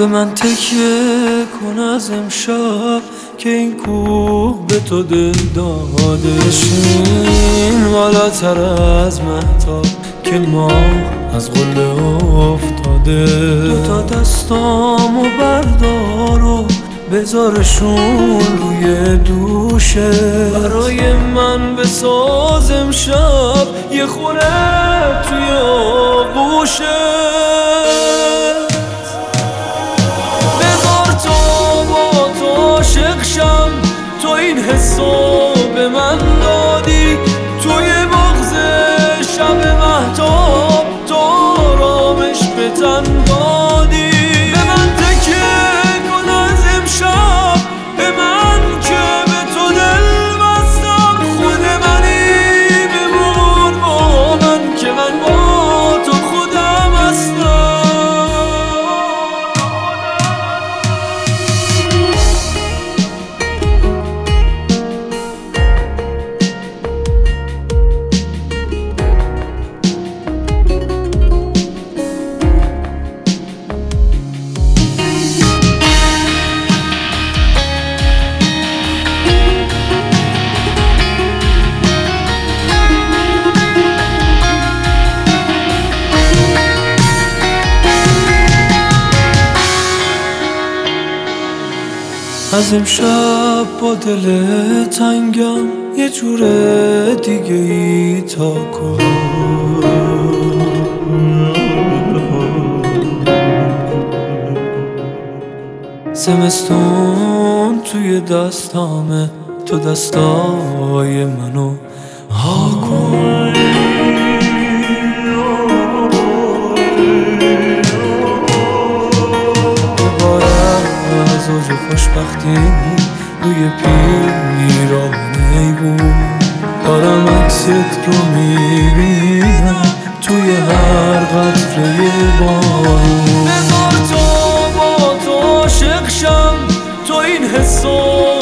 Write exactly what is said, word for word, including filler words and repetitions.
به من تکیه کن از امشب که این کوه به تو دل داده. بشین بالاتر از مهتاب که ماه از قله افتاده. دوتا دستامو بردار و بذارشون روی دوشه. برای من بساز امشب یه خونه توی آغوشه. بذار تا با تو عاشق شم، تو این حسو به من دادی. توی بغض شب مهتاب تو آرامش به تن دادی. به من تکیه کن از امشب، به من که به تو دل بستم. خود منی بمون با من که من با تو خودم هستم. از امشب با دل تنگم یه جور دیگه ای تا کن. زمستون توی دستامه، تو دستای منو ها کن. زوج خوشبختی روی پیراهن ایوون. دارم عکست رو میبینم توی هر قطره بارون. بذار تا با تو عاشق شم، تو این حسو